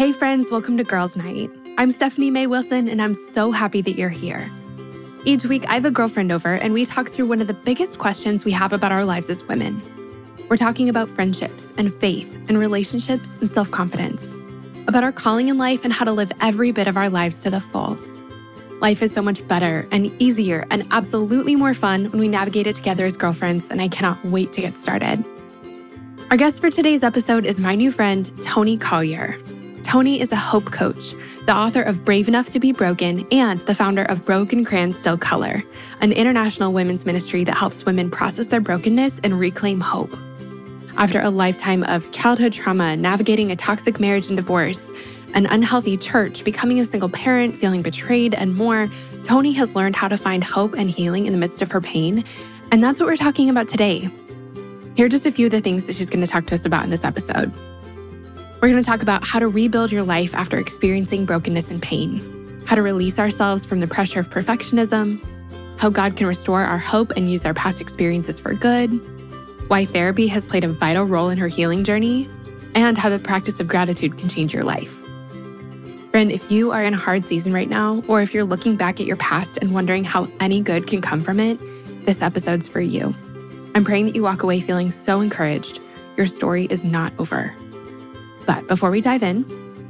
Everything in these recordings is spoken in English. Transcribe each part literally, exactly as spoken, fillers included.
Hey friends, welcome to Girls Night. I'm Stephanie Mae Wilson, and I'm so happy that you're here. Each week, I have a girlfriend over, and we talk through one of the biggest questions we have about our lives as women. We're talking about friendships and faith and relationships and self-confidence, about our calling in life and how to live every bit of our lives to the full. Life is so much better and easier and absolutely more fun when we navigate it together as girlfriends, and I cannot wait to get started. Our guest for today's episode is my new friend, Toni Collier. Toni is a hope coach, the author of Brave Enough to Be Broken, and the founder of Broken Crayons Still Color, an international women's ministry that helps women process their brokenness and reclaim hope. After a lifetime of childhood trauma, navigating a toxic marriage and divorce, an unhealthy church, becoming a single parent, feeling betrayed, and more, Toni has learned how to find hope and healing in the midst of her pain, and that's what we're talking about today. Here are just a few of the things that she's going to talk to us about in this episode. We're going to talk about how to rebuild your life after experiencing brokenness and pain, how to release ourselves from the pressure of perfectionism, how God can restore our hope and use our past experiences for good, why therapy has played a vital role in her healing journey, and how the practice of gratitude can change your life. Friend, if you are in a hard season right now, or if you're looking back at your past and wondering how any good can come from it, this episode's for you. I'm praying that you walk away feeling so encouraged. Your story is not over. But before we dive in,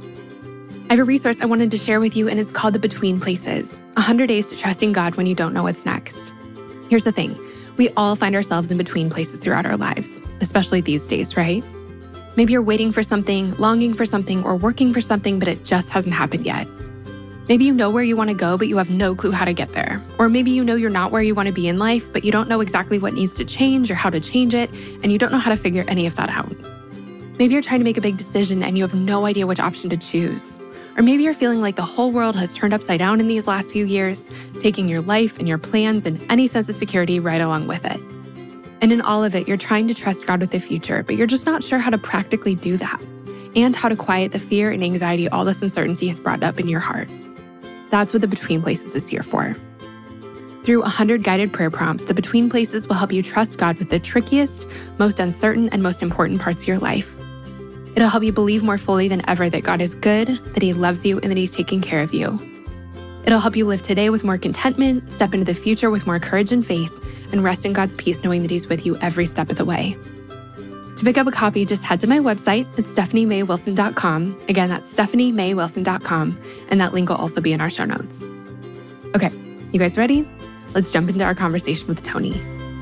I have a resource I wanted to share with you, and it's called The Between Places, one hundred days to Trusting God When You Don't Know What's Next. Here's the thing. We all find ourselves in between places throughout our lives, especially these days, right? Maybe you're waiting for something, longing for something, or working for something, but it just hasn't happened yet. Maybe you know where you want to go, but you have no clue how to get there. Or maybe you know you're not where you want to be in life, but you don't know exactly what needs to change or how to change it, and you don't know how to figure any of that out. Maybe you're trying to make a big decision and you have no idea which option to choose. Or maybe you're feeling like the whole world has turned upside down in these last few years, taking your life and your plans and any sense of security right along with it. And in all of it, you're trying to trust God with the future, but you're just not sure how to practically do that, and how to quiet the fear and anxiety all this uncertainty has brought up in your heart. That's what the Between Places is here for. Through one hundred guided prayer prompts, the Between Places will help you trust God with the trickiest, most uncertain, and most important parts of your life. It'll help you believe more fully than ever that God is good, that He loves you, and that He's taking care of you. It'll help you live today with more contentment, step into the future with more courage and faith, and rest in God's peace knowing that He's with you every step of the way. To pick up a copy, just head to my website at stephanie mae wilson dot com. Again, that's stephanie mae wilson dot com, and that link will also be in our show notes. Okay, you guys ready? Let's jump into our conversation with Toni.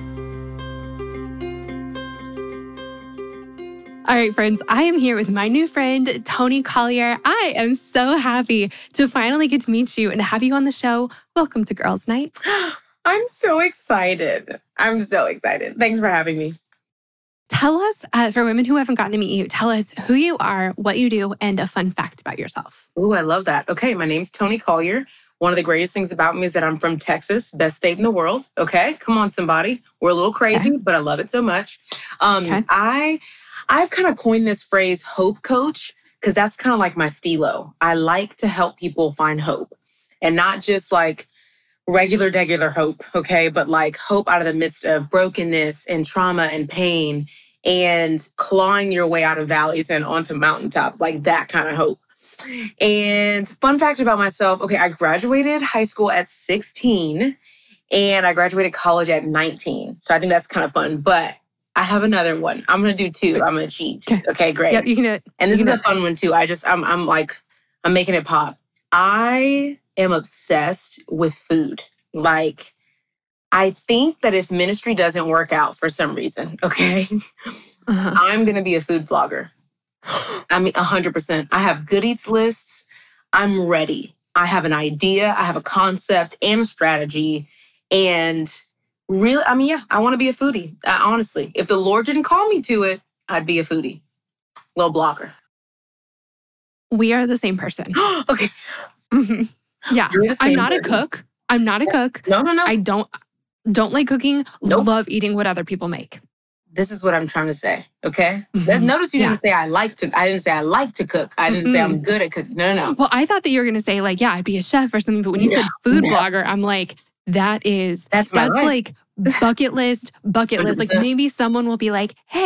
All right, friends, I am here with my new friend, Toni Collier. I am so happy to finally get to meet you and have you on the show. Welcome to Girls Night. I'm so excited. I'm so excited. Thanks for having me. Tell us, uh, for women who haven't gotten to meet you, tell us who you are, what you do, and a fun fact about yourself. Ooh, I love that. Okay, my name's Toni Collier. One of the greatest things about me is that I'm from Texas, best state in the world. Okay, come on, somebody. We're a little crazy, okay, but I love it so much. Um, okay. I... I've kind of coined this phrase hope coach because that's kind of like my stilo. I like to help people find hope, and not just like regular, degular hope, okay? But like hope out of the midst of brokenness and trauma and pain and clawing your way out of valleys and onto mountaintops, like that kind of hope. And fun fact about myself, okay, I graduated high school at sixteen and I graduated college at nineteen. So I think that's kind of fun, but I have another one. I'm going to do two. I'm going to cheat. Okay. Okay, great. Yep, you can do it. And this is a fun one too. I just, I'm, I'm like, I'm making it pop. I am obsessed with food. Like, I think that if ministry doesn't work out for some reason, okay, uh-huh. I'm going to be a food vlogger. I mean, one hundred percent. I have good eats lists. I'm ready. I have an idea. I have a concept and a strategy. And really, I mean, yeah, I want to be a foodie. Uh, honestly, if the Lord didn't call me to it, I'd be a foodie. Little blogger. We are the same person. Okay. Mm-hmm. Yeah. I'm not person. a cook. I'm not a cook. No, no, no. I don't don't like cooking. Nope. Love eating what other people make. This is what I'm trying to say, okay? Mm-hmm. Notice you yeah. didn't say I like to, I didn't say I like to cook. I didn't mm-hmm. say I'm good at cooking. No, no, no. Well, I thought that you were going to say like, yeah, I'd be a chef or something. But when you yeah. said food yeah. blogger, I'm like, that is, that's, my that's life. like bucket list, bucket list. Like maybe someone will be like, hey,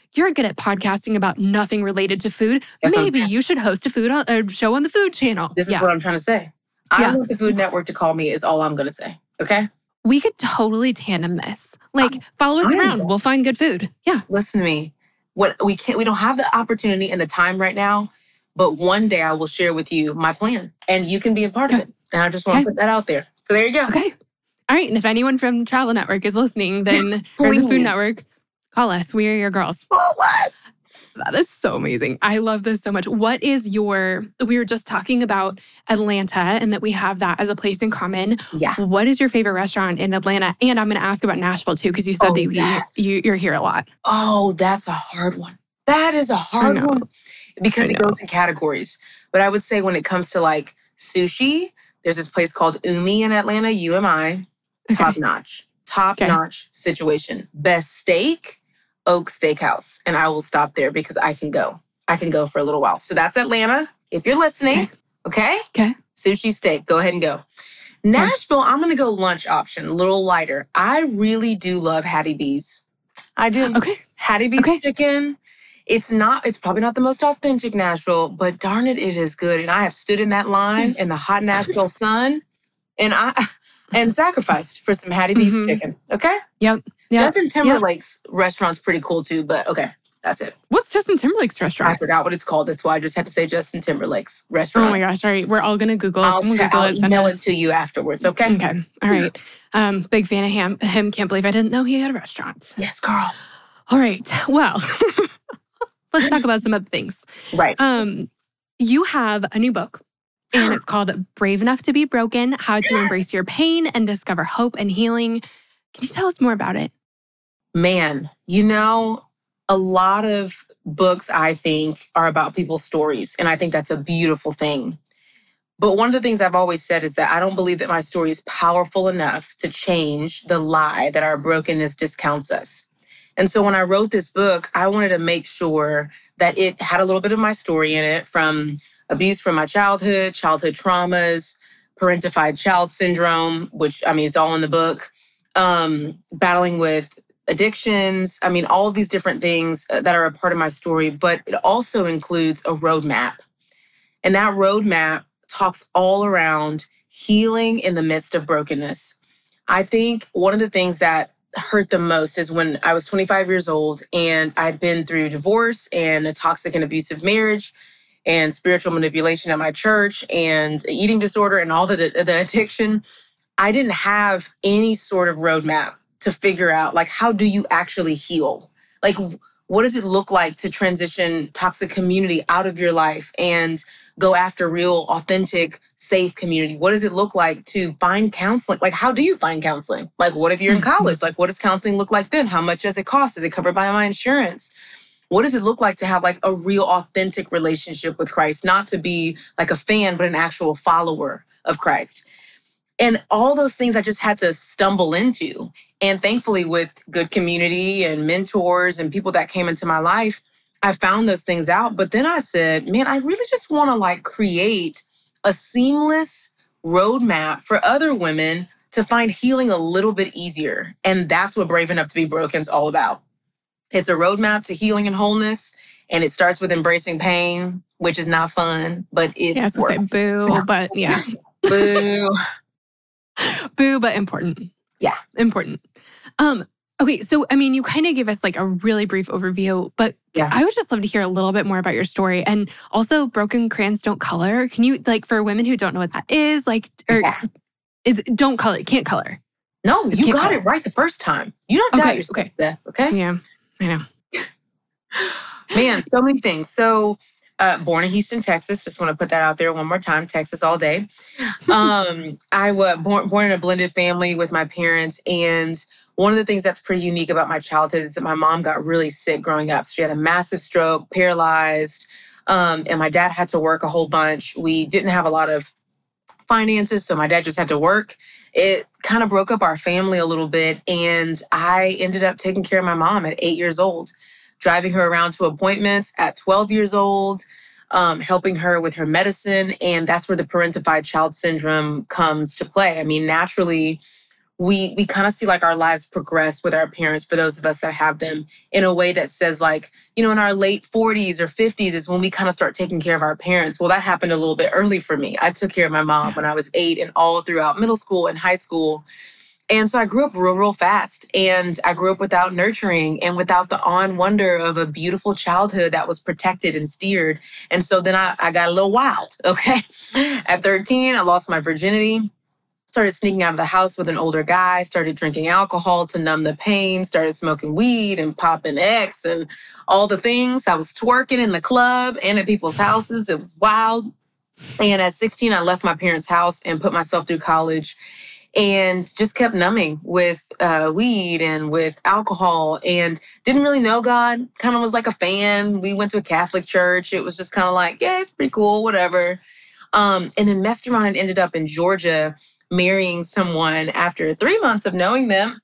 you're good at podcasting about nothing related to food. That's Maybe you should host a food on, a show on the Food Channel. This is yeah. what I'm trying to say. I yeah. want the Food Network to call me is all I'm going to say. Okay? We could totally tandem this. Like, I, follow us I around. Know. We'll find good food. Yeah. Listen to me. What we can't, we don't have the opportunity and the time right now, but one day I will share with you my plan and you can be a part okay. of it. And I just want okay. to put that out there. So there you go. Okay. All right. And if anyone from Travel Network is listening, then or the Food Network, call us. We are your girls. Call us. That is so amazing. I love this so much. What is your, we were just talking about Atlanta and that we have that as a place in common. Yeah. What is your favorite restaurant in Atlanta? And I'm going to ask about Nashville too, because you said oh, that you, yes. you, you're here a lot. Oh, that's a hard one. That is a hard one because it goes in categories. But I would say when it comes to like sushi, there's this place called Umi in Atlanta, U M I, okay. top notch, top okay. notch situation. Best steak. Oak Steakhouse. And I will stop there because I can go. I can go for a little while. So that's Atlanta. If you're listening, okay? Okay. Sushi steak. Go ahead and go. Nashville, I'm going to go lunch option, a little lighter. I really do love Hattie B's. I do. Okay. Hattie B's okay. chicken. It's not, it's probably not the most authentic Nashville, but darn it, it is good. And I have stood in that line in the hot Nashville sun and I and sacrificed for some Hattie B's mm-hmm. chicken. Okay? Yep. Yep. Justin Timberlake's yep. restaurant's pretty cool too, but okay, that's it. What's Justin Timberlake's restaurant? I forgot what it's called. That's why I just had to say Justin Timberlake's restaurant. Oh my gosh, all right. We're all going to Google. I'll, t- Google I'll it, email it to you afterwards, okay? Okay, all right. Um, big fan of him. him. Can't believe I didn't know he had a restaurant. Yes, girl. All right, well, let's talk about some other things. Right. Um, you have a new book. And it's called Brave Enough to Be Broken, How to Embrace Your Pain and Discover Hope and Healing. Can you tell us more about it? Man, you know, a lot of books, I think, are about people's stories. And I think that's a beautiful thing. But one of the things I've always said is that I don't believe that my story is powerful enough to change the lie that our brokenness discounts us. And so when I wrote this book, I wanted to make sure that it had a little bit of my story in it, from abuse from my childhood, childhood traumas, parentified child syndrome, which, I mean, it's all in the book, um, battling with addictions. I mean, all of these different things that are a part of my story, but it also includes a roadmap. And that roadmap talks all around healing in the midst of brokenness. I think one of the things that hurt the most is when I was twenty-five years old and I'd been through divorce and a toxic and abusive marriage and spiritual manipulation at my church and eating disorder and all the, the addiction. I didn't have any sort of roadmap to figure out, like, how do you actually heal? Like, what does it look like to transition toxic community out of your life and go after real, authentic, safe community? What does it look like to find counseling? Like, how do you find counseling? Like, what if you're in college? Like, what does counseling look like then? How much does it cost? Is it covered by my insurance? What does it look like to have like a real authentic relationship with Christ? Not to be like a fan, but an actual follower of Christ. And all those things I just had to stumble into. And thankfully, with good community and mentors and people that came into my life, I found those things out. But then I said, man, I really just want to like create a seamless roadmap for other women to find healing a little bit easier. And that's what Brave Enough to Be Broken is all about. It's a roadmap to healing and wholeness. And it starts with embracing pain, which is not fun, but it yeah, I works. Say boo, but yeah. Boo. Boo, but important. Yeah. Important. Um, okay, so I mean, you kind of gave us like a really brief overview, but yeah. I would just love to hear a little bit more about your story. And also, broken crayons don't color. Can you, like, for women who don't know what that is, like, or yeah. it's don't color, can't color. No, you got color. It right the first time. You don't doubt okay, yourself, okay. Beth, okay? Yeah, I know. Man, so many things. So, uh, born in Houston, Texas. Just want to put that out there one more time. Texas all day. Um, I was born, born in a blended family with my parents. And one of the things that's pretty unique about my childhood is that my mom got really sick growing up. So she had a massive stroke, paralyzed. Um, and my dad had to work a whole bunch. We didn't have a lot of finances, so my dad just had to work. It kind of broke up our family a little bit. And I ended up taking care of my mom at eight years old, driving her around to appointments at twelve years old, um, helping her with her medicine. And that's where the parentified child syndrome comes to play. I mean, naturally, we we kind of see like our lives progress with our parents, for those of us that have them, in a way that says like, you know, in our late forties or fifties is when we kind of start taking care of our parents. Well, that happened a little bit early for me. I took care of my mom when I was eight and all throughout middle school and high school. And so I grew up real, real fast. And I grew up without nurturing and without the awe and wonder of a beautiful childhood that was protected and steered. And so then I, I got a little wild, okay? At thirteen, I lost my virginity. Started sneaking out of the house with an older guy, started drinking alcohol to numb the pain, started smoking weed and popping X and all the things. I was twerking in the club and at people's houses. It was wild. And at sixteen, I left my parents' house and put myself through college and just kept numbing with uh, weed and with alcohol and didn't really know God. Kind of was like a fan. We went to a Catholic church. It was just kind of like, yeah, it's pretty cool, whatever. Um, and then messed around and ended up in Georgia marrying someone after three months of knowing them.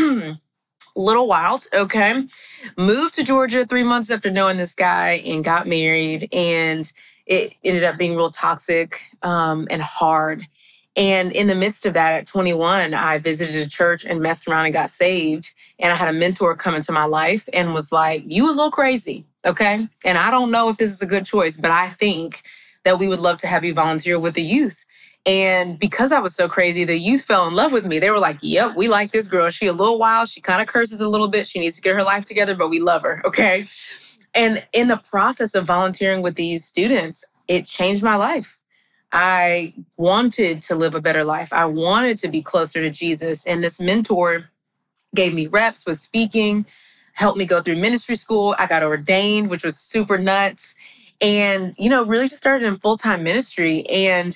Little wild, okay? Moved to Georgia three months after knowing this guy and got married. And it ended up being real toxic um, and hard. And in the midst of that, at twenty-one, I visited a church and messed around and got saved. And I had a mentor come into my life and was like, you a little crazy, okay? And I don't know if this is a good choice, but I think that we would love to have you volunteer with the youth. And because I was so crazy, the youth fell in love with me. They were like, yep, we like this girl. She a little wild. She kind of curses a little bit. She needs to get her life together, but we love her, okay? And in the process of volunteering with these students, it changed my life. I wanted to live a better life. I wanted to be closer to Jesus. And this mentor gave me reps with speaking, helped me go through ministry school. I got ordained, which was super nuts. And, you know, really just started in full-time ministry. And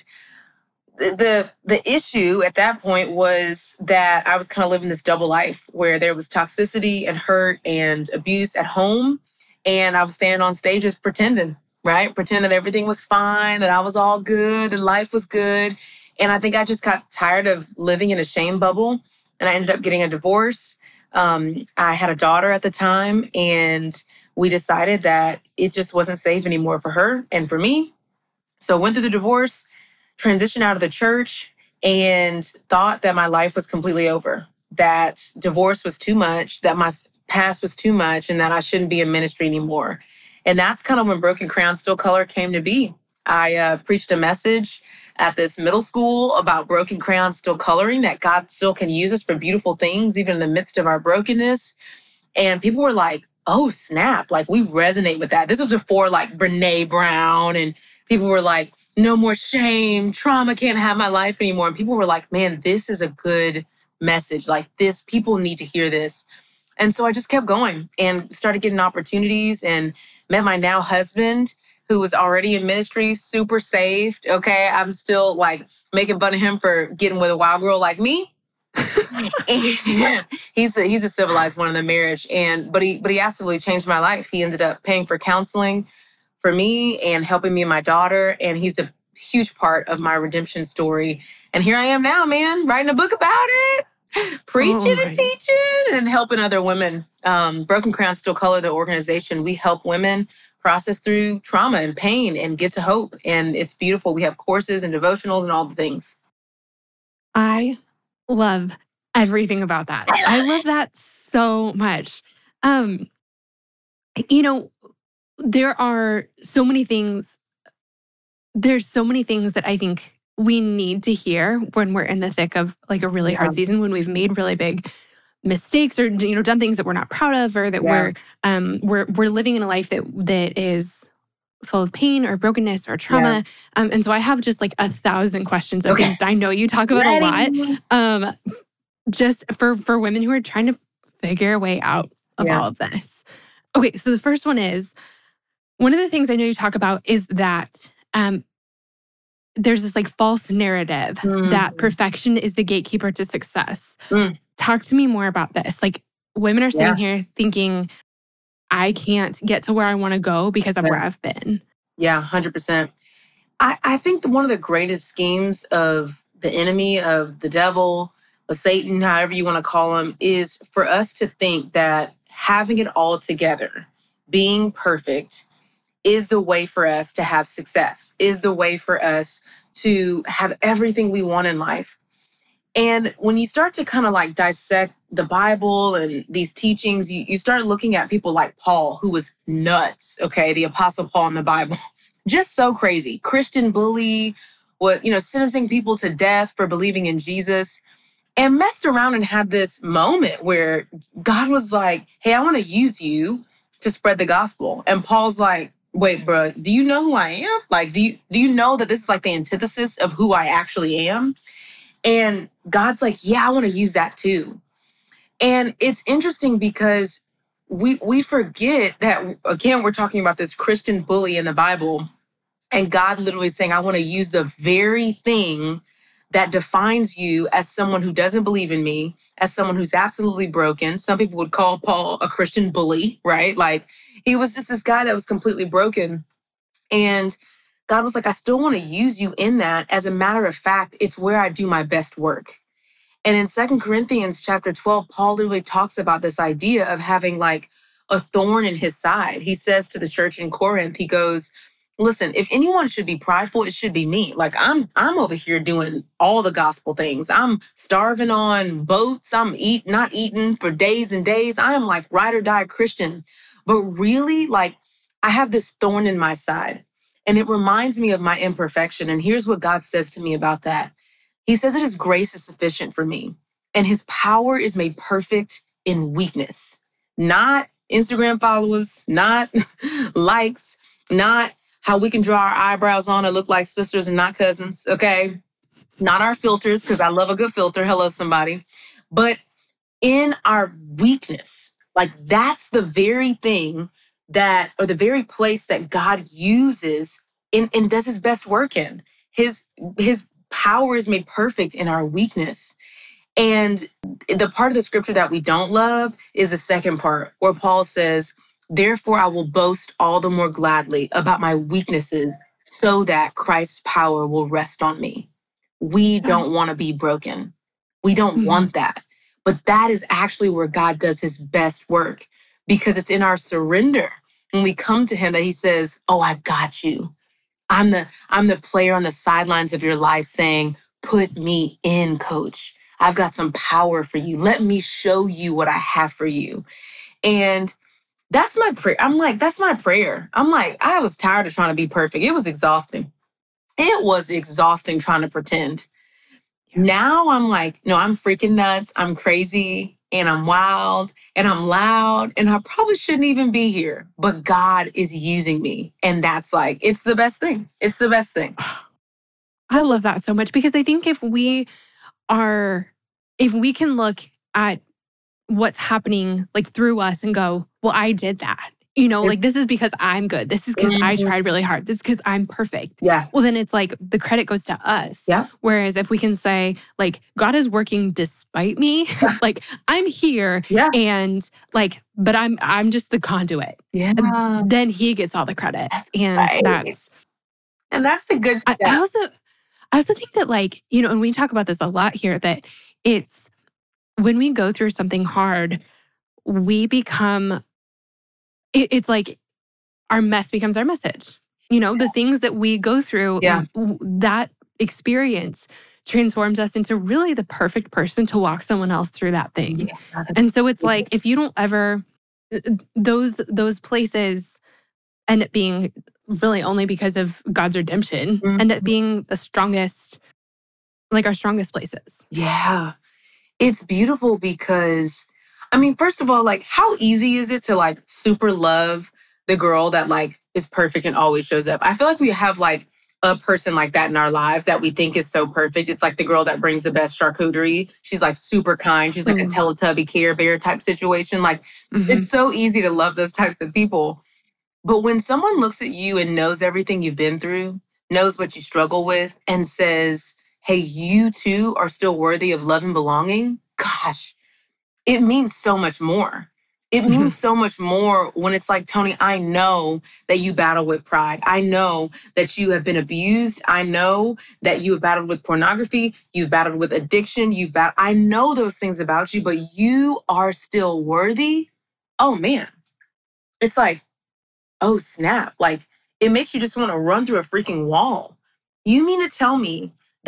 The the issue at that point was that I was kind of living this double life where there was toxicity and hurt and abuse at home. And I was standing on stages pretending, right? Pretending that everything was fine, that I was all good and life was good. And I think I just got tired of living in a shame bubble. And I ended up getting a divorce. Um, I had a daughter at the time, and we decided that it just wasn't safe anymore for her and for me. So I went through the divorce, transitioned out of the church, and thought that my life was completely over, that divorce was too much, that my past was too much, and that I shouldn't be in ministry anymore. And that's kind of when Broken Crayon Still Color came to be. I uh, preached a message at this middle school about broken crayons still coloring, that God still can use us for beautiful things, even in the midst of our brokenness. And people were like, oh, snap, like we resonate with that. This was before like Brene Brown, and people were like, no more shame, trauma can't have my life anymore. And people were like, man, this is a good message. Like this, people need to hear this. And so I just kept going and started getting opportunities and met my now husband, who was already in ministry, super saved. Okay. I'm still like making fun of him for getting with a wild girl like me. he's the, he's a civilized one in the marriage. And, but he, but he absolutely changed my life. He ended up paying for counseling for me and helping me and my daughter. And he's a huge part of my redemption story. And here I am now, man, writing a book about it, preaching oh and teaching and helping other women. Um, Broken Crayon Still Color, the organization, we help women process through trauma and pain and get to hope. And it's beautiful. We have courses and devotionals and all the things. I love everything about that. I love that so much. Um, you know, there are so many things, there's so many things that I think we need to hear when we're in the thick of like a really yeah. hard season, when we've made really big mistakes or, you know, done things that we're not proud of, or that yeah. we're um we're we're living in a life that that is full of pain or brokenness or trauma. Yeah. Um, and so I have just like a thousand questions of okay. things I know you talk about Ready. a lot. Um, just for for women who are trying to figure a way out of yeah. all of this. Okay, so the first one is, one of the things I know you talk about is that um, there's this like false narrative mm. that perfection is the gatekeeper to success. Mm. Talk to me more about this. Like women are sitting yeah. here thinking, I can't get to where I want to go because of yeah. where I've been. Yeah, one hundred percent. I, I think the, one of the greatest schemes of the enemy, of the devil, of Satan, however you want to call him, is for us to think that having it all together, being perfect, is the way for us to have success, is the way for us to have everything we want in life. And when you start to kind of like dissect the Bible and these teachings, you, you start looking at people like Paul, who was nuts, okay? The Apostle Paul in the Bible, just so crazy. Christian bully, what, you know, sentencing people to death for believing in Jesus, and messed around and had this moment where God was like, hey, I want to use you to spread the gospel. And Paul's like, wait, bro, do you know who I am? Like, do you, do you know that this is like the antithesis of who I actually am? And God's like, yeah, I want to use that too. And it's interesting because we we forget that, again, we're talking about this Christian bully in the Bible, and God literally saying, I want to use the very thing that defines you as someone who doesn't believe in me, as someone who's absolutely broken. Some people would call Paul a Christian bully, right? Like, he was just this guy that was completely broken. And God was like, I still want to use you in that. As a matter of fact, it's where I do my best work. And in Second Corinthians chapter twelve, Paul literally talks about this idea of having like a thorn in his side. He says to the church in Corinth, he goes, listen, if anyone should be prideful, it should be me. Like, I'm I'm over here doing all the gospel things. I'm starving on boats. I'm eat not eating for days and days. I am like ride or die Christian. But really, like, I have this thorn in my side. And it reminds me of my imperfection. And here's what God says to me about that. He says that his grace is sufficient for me, and his power is made perfect in weakness. Not Instagram followers, not likes, not how we can draw our eyebrows on and look like sisters and not cousins, okay? Not our filters, because I love a good filter. Hello, somebody. But in our weakness, like, that's the very thing that, or the very place that God uses in, and does his best work in. His, his power is made perfect in our weakness. And the part of the scripture that we don't love is the second part, where Paul says, therefore I will boast all the more gladly about my weaknesses so that Christ's power will rest on me. We don't want to be broken. We don't mm-hmm. want that. But that is actually where God does his best work, because it's in our surrender when we come to him that he says, oh, I've got you. I'm the, I'm the player on the sidelines of your life saying, put me in, coach. I've got some power for you. Let me show you what I have for you. And that's my prayer. I'm like, that's my prayer. I'm like, I was tired of trying to be perfect. It was exhausting. It was exhausting trying to pretend. Now I'm like, no, I'm freaking nuts. I'm crazy and I'm wild and I'm loud and I probably shouldn't even be here. But God is using me. And that's like, it's the best thing. It's the best thing. I love that so much, because I think if we are, if we can look at what's happening like through us and go, well, I did that. You know, like, this is because I'm good. This is because mm-hmm. I tried really hard. This is because I'm perfect. Yeah. Well, then it's like the credit goes to us. Yeah. Whereas if we can say, like, God is working despite me, like, I'm here yeah. and like, but I'm I'm just the conduit. Yeah. And then he gets all the credit. That's and right. that's and that's the good I, I also I also think that, like, you know, and we talk about this a lot here, that it's when we go through something hard, we become it's like our mess becomes our message. You know, the things that we go through, yeah. that experience transforms us into really the perfect person to walk someone else through that thing. Yeah. And so it's like, if you don't ever, those those places end up being really only because of God's redemption, mm-hmm. end up being the strongest, like our strongest places. Yeah. It's beautiful because, I mean, first of all, like, how easy is it to like super love the girl that like is perfect and always shows up? I feel like we have like a person like that in our lives that we think is so perfect. It's like the girl that brings the best charcuterie. She's like super kind. She's like mm. a Teletubby Care Bear type situation. Like mm-hmm. it's so easy to love those types of people. But when someone looks at you and knows everything you've been through, knows what you struggle with, and says, hey, you too are still worthy of love and belonging, gosh, it means so much more. It means mm-hmm. so much more when it's like, Tony, I know that you battle with pride. I know that you have been abused. I know that you have battled with pornography. You've battled with addiction. You've bat- I know those things about you, but you are still worthy. Oh, man. It's like, oh, snap. Like, it makes you just want to run through a freaking wall. You mean to tell me that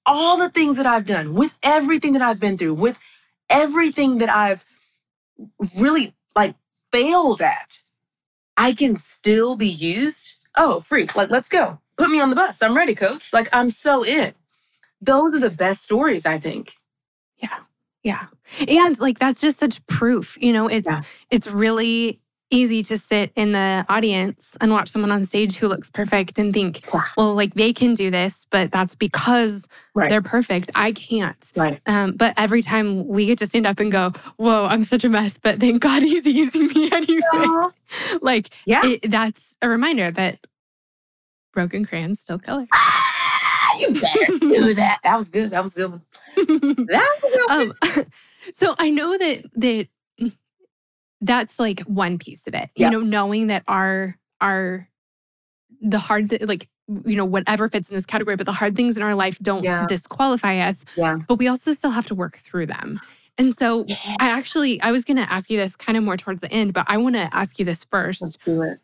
all the things that I've done, with everything that I've been through, with everything that I've really like failed at, I can still be used. Oh, freak, like, let's go. Put me on the bus. I'm ready, coach. Like, I'm so in. Those are the best stories, I think. Yeah. Yeah. And like, that's just such proof, you know, it's, yeah. it's really easy to sit in the audience and watch someone on stage who looks perfect and think, yeah. well, like they can do this, but that's because right. they're perfect. I can't. Right. Um, but every time we get to stand up and go, whoa, I'm such a mess, but thank God he's using me anyway. Yeah. like, yeah. It, that's a reminder that broken crayons still color. Ah, you better do that. That was good. That was good. That was good. Um, so I know that that that's like one piece of it. Yep. You know, knowing that our our the hard th- like you know whatever fits in this category, but the hard things in our life don't yeah. disqualify us. Yeah. But we also still have to work through them. And so yeah. I actually I was going to ask you this kind of more towards the end, but I want to ask you this first. Let's do it.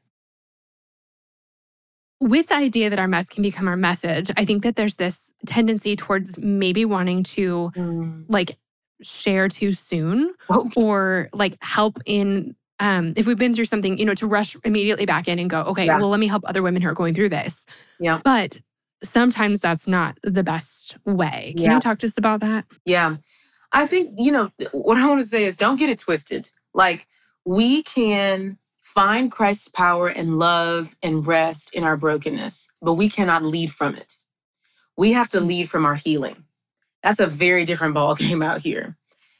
With the idea that our mess can become our message, I think that there's this tendency towards maybe wanting to mm. like share too soon oh. or like help in, um, if we've been through something, you know, to rush immediately back in and go, okay, yeah. well, let me help other women who are going through this. Yeah. But sometimes that's not the best way. Can yeah. you talk to us about that? Yeah. I think, you know, what I want to say is don't get it twisted. Like we can find Christ's power and love and rest in our brokenness, but we cannot lead from it. We have to lead from our healing. That's a very different ball game out here.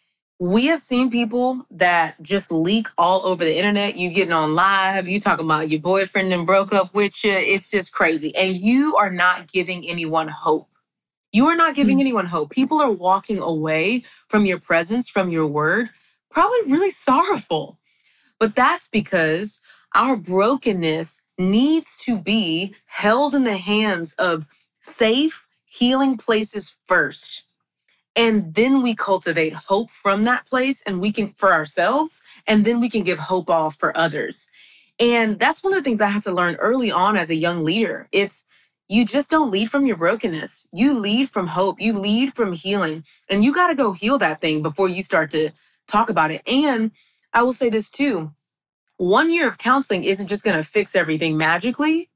We have seen people that just leak all over the internet. You getting on live, you talking about your boyfriend and broke up with you. It's just crazy. And you are not giving anyone hope. You are not giving mm-hmm. anyone hope. People are walking away from your presence, from your word, probably really sorrowful. But that's because our brokenness needs to be held in the hands of safe, healing places first. And then we cultivate hope from that place and we can, for ourselves, and then we can give hope off for others. And that's one of the things I had to learn early on as a young leader. It's you just don't lead from your brokenness. You lead from hope. You lead from healing. And you got to go heal that thing before you start to talk about it. And I will say this too. One year of counseling isn't just going to fix everything magically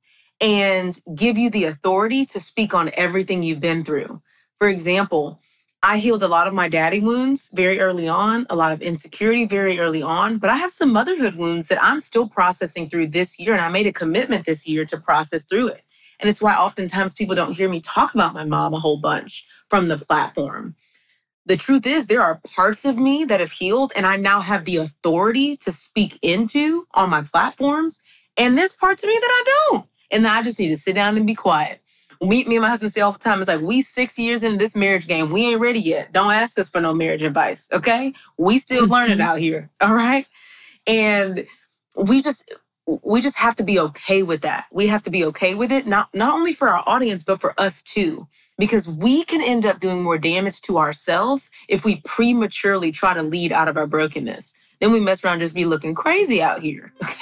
and give you the authority to speak on everything you've been through. For example, I healed a lot of my daddy wounds very early on, a lot of insecurity very early on, but I have some motherhood wounds that I'm still processing through this year. And I made a commitment this year to process through it. And it's why oftentimes people don't hear me talk about my mom a whole bunch from the platform. The truth is there are parts of me that have healed and I now have the authority to speak into on my platforms. And there's parts of me that I don't. And I just need to sit down and be quiet. We, me and my husband say all the time, it's like, we six years into this marriage game. We ain't ready yet. Don't ask us for no marriage advice, okay? We still learning out here, all right? And we just we just have to be okay with that. We have to be okay with it, not, not only for our audience, but for us too. Because we can end up doing more damage to ourselves if we prematurely try to lead out of our brokenness. Then we mess around and just be looking crazy out here, okay?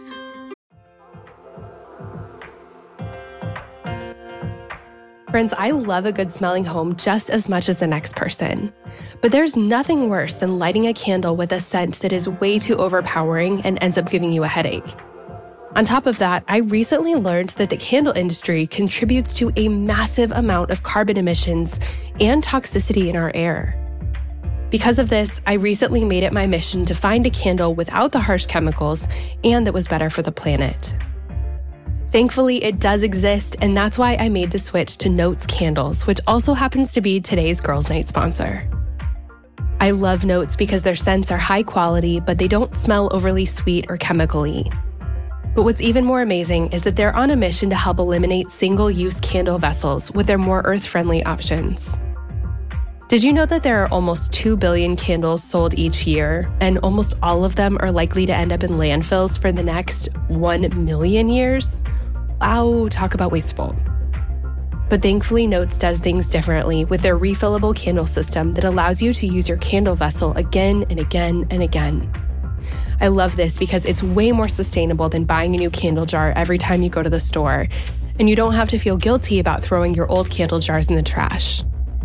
Friends, I love a good smelling home just as much as the next person. But there's nothing worse than lighting a candle with a scent that is way too overpowering and ends up giving you a headache. On top of that, I recently learned that the candle industry contributes to a massive amount of carbon emissions and toxicity in our air. Because of this, I recently made it my mission to find a candle without the harsh chemicals and that was better for the planet. Thankfully, it does exist, and that's why I made the switch to Notes Candles, which also happens to be today's Girls Night sponsor. I love Notes because their scents are high quality, but they don't smell overly sweet or chemical-y. But what's even more amazing is that they're on a mission to help eliminate single-use candle vessels with their more earth-friendly options. Did you know that there are almost two billion candles sold each year, and almost all of them are likely to end up in landfills for the next one million years? Wow, talk about wasteful. But thankfully, Notes does things differently with their refillable candle system that allows you to use your candle vessel again and again and again. I love this because it's way more sustainable than buying a new candle jar every time you go to the store, and you don't have to feel guilty about throwing your old candle jars in the trash.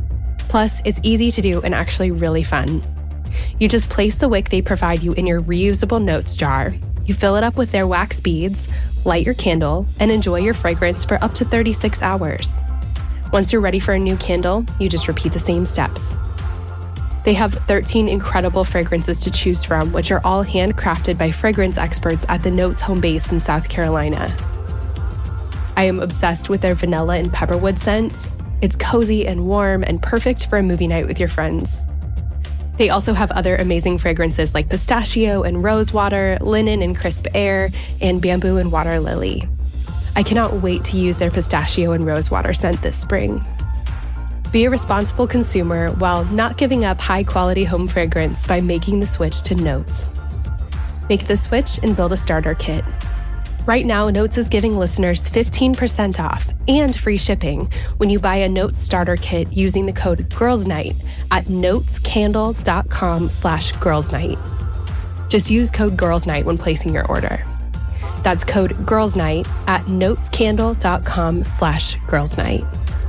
Plus, it's easy to do and actually really fun. You just place the wick they provide you in your reusable notes jar. You fill it up with their wax beads, light your candle, and enjoy your fragrance for up to thirty-six hours. Once you're ready for a new candle, you just repeat the same steps. They have thirteen incredible fragrances to choose from, which are all handcrafted by fragrance experts at the Notes home base in South Carolina. I am obsessed with their vanilla and pepperwood scent. It's cozy and warm and perfect for a movie night with your friends. They also have other amazing fragrances like pistachio and rose water, linen and crisp air, and bamboo and water lily. I cannot wait to use their pistachio and rose water scent this spring. Be a responsible consumer while not giving up high-quality home fragrance by making the switch to Notes. Make the switch and build a starter kit. Right now, Notes is giving listeners fifteen percent off and free shipping when you buy a Notes starter kit using the code GIRLSNIGHT at notescandle.com slash girlsnight. Just use code GIRLSNIGHT when placing your order. That's code GIRLSNIGHT at notescandle.com slash girlsnight.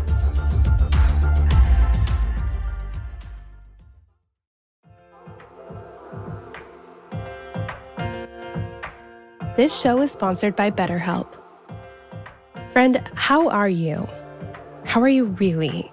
This show is sponsored by BetterHelp. Friend, how are you? How are you really?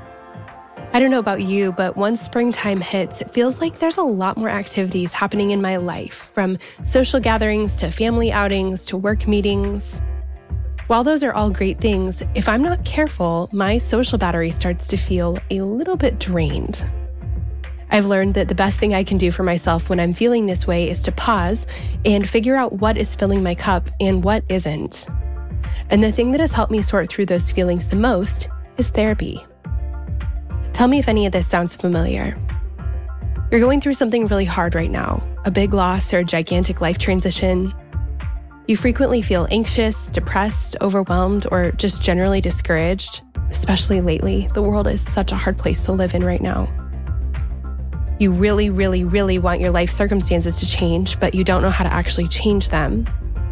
I don't know about you, but once springtime hits, it feels like there's a lot more activities happening in my life, from social gatherings to family outings to work meetings. While those are all great things, if I'm not careful, my social battery starts to feel a little bit drained. I've learned that the best thing I can do for myself when I'm feeling this way is to pause and figure out what is filling my cup and what isn't. And the thing that has helped me sort through those feelings the most is therapy. Tell me if any of this sounds familiar. You're going through something really hard right now, a big loss or a gigantic life transition. You frequently feel anxious, depressed, overwhelmed, or just generally discouraged, especially lately. The world is such a hard place to live in right now. You really, really, really want your life circumstances to change, but you don't know how to actually change them.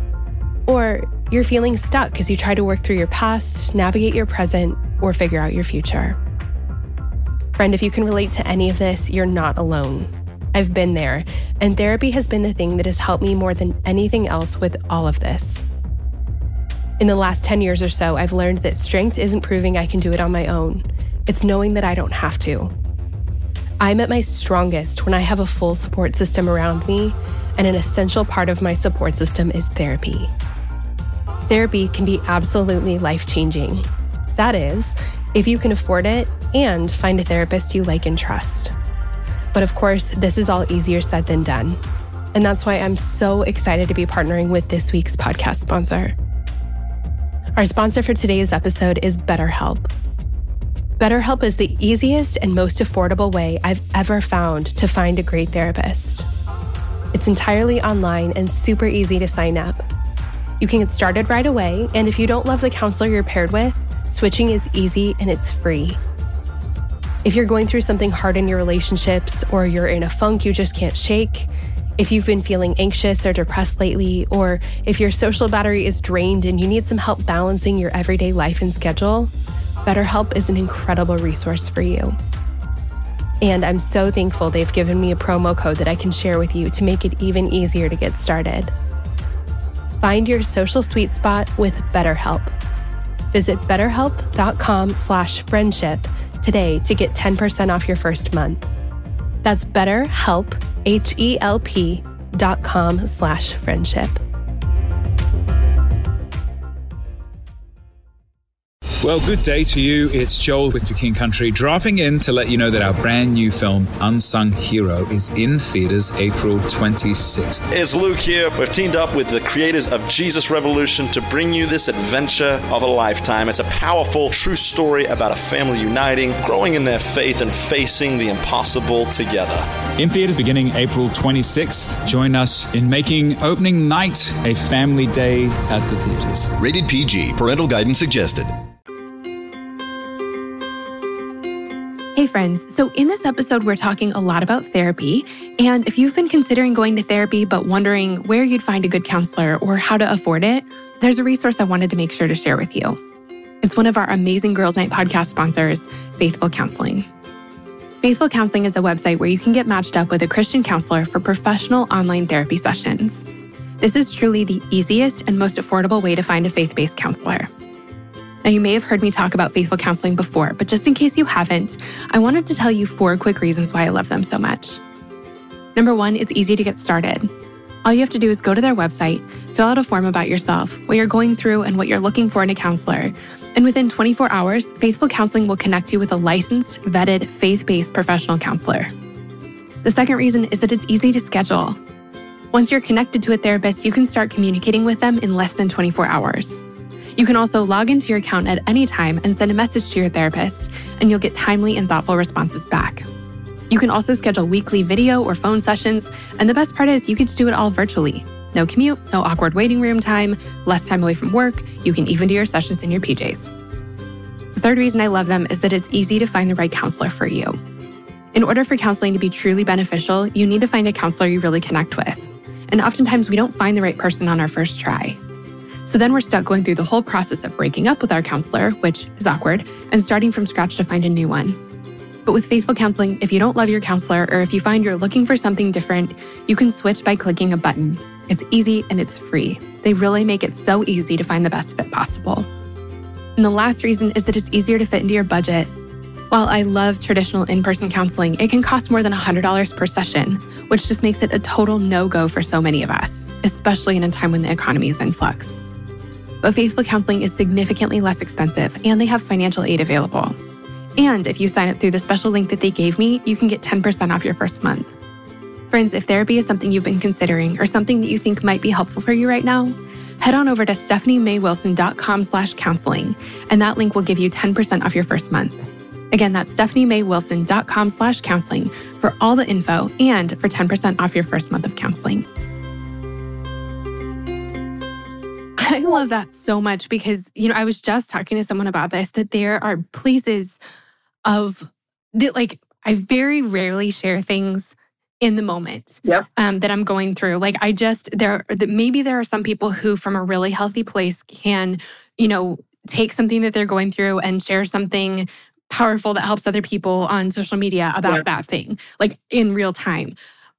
Or you're feeling stuck as you try to work through your past, navigate your present, or figure out your future. Friend, if you can relate to any of this, you're not alone. I've been there, and therapy has been the thing that has helped me more than anything else with all of this. In the last ten years or so, I've learned that strength isn't proving I can do it on my own. It's knowing that I don't have to. I'm at my strongest when I have a full support system around me, and an essential part of my support system is therapy. Therapy can be absolutely life-changing. That is, if you can afford it and find a therapist you like and trust. But of course, this is all easier said than done. And that's why I'm so excited to be partnering with this week's podcast sponsor. Our sponsor for today's episode is BetterHelp. BetterHelp is the easiest and most affordable way I've ever found to find a great therapist. It's entirely online and super easy to sign up. You can get started right away, and if you don't love the counselor you're paired with, switching is easy and it's free. If you're going through something hard in your relationships, or you're in a funk you just can't shake, if you've been feeling anxious or depressed lately, or if your social battery is drained and you need some help balancing your everyday life and schedule, BetterHelp is an incredible resource for you. And I'm so thankful they've given me a promo code that I can share with you to make it even easier to get started. Find your social sweet spot with BetterHelp. Visit betterhelp.com slash friendship today to get ten percent off your first month. That's betterhelp, H-E-L-P dot com slash friendship. Well, good day to you. It's Joel with For King Country, dropping in to let you know that our brand new film, Unsung Hero, is in theaters April twenty-sixth. It's Luke here. We've teamed up with the creators of Jesus Revolution to bring you this adventure of a lifetime. It's a powerful, true story about a family uniting, growing in their faith, and facing the impossible together. In theaters beginning April twenty-sixth. Join us in making opening night a family day at the theaters. Rated P G. Parental guidance suggested. Hey friends, so in this episode, we're talking a lot about therapy. And if you've been considering going to therapy but wondering where you'd find a good counselor or how to afford it, there's a resource I wanted to make sure to share with you. It's one of our amazing Girls Night podcast sponsors, Faithful Counseling. Faithful Counseling is a website where you can get matched up with a Christian counselor for professional online therapy sessions. This is truly the easiest and most affordable way to find a faith-based counselor. Now, you may have heard me talk about Faithful Counseling before, but just in case you haven't, I wanted to tell you four quick reasons why I love them so much. Number one, it's easy to get started. All you have to do is go to their website, fill out a form about yourself, what you're going through, and what you're looking for in a counselor. And within twenty-four hours, Faithful Counseling will connect you with a licensed, vetted, faith-based professional counselor. The second reason is that it's easy to schedule. Once you're connected to a therapist, you can start communicating with them in less than twenty-four hours. You can also log into your account at any time and send a message to your therapist, and you'll get timely and thoughtful responses back. You can also schedule weekly video or phone sessions, and the best part is you get to do it all virtually. No commute, no awkward waiting room time, less time away from work. You can even do your sessions in your P Js. The third reason I love them is that it's easy to find the right counselor for you. In order for counseling to be truly beneficial, you need to find a counselor you really connect with. And oftentimes we don't find the right person on our first try. So then we're stuck going through the whole process of breaking up with our counselor, which is awkward, and starting from scratch to find a new one. But with Faithful Counseling, if you don't love your counselor or if you find you're looking for something different, you can switch by clicking a button. It's easy and it's free. They really make it so easy to find the best fit possible. And the last reason is that it's easier to fit into your budget. While I love traditional in-person counseling, it can cost more than one hundred dollars per session, which just makes it a total no-go for so many of us, especially in a time when the economy is in flux. But Faithful Counseling is significantly less expensive, and they have financial aid available. And if you sign up through the special link that they gave me, you can get ten percent off your first month. Friends, if therapy is something you've been considering or something that you think might be helpful for you right now, head on over to stephaniemaywilson.com slash counseling, and that link will give you ten percent off your first month. Again, that's stephaniemaywilson.com slash counseling for all the info and for ten percent off your first month of counseling. I love that so much because, you know, I was just talking to someone about this, that there are places of, that, like, I very rarely share things in the moment yep. um, that I'm going through. Like, I just, there, that maybe there are some people who from a really healthy place can, you know, take something that they're going through and share something powerful that helps other people on social media about yep. that thing, like in real time.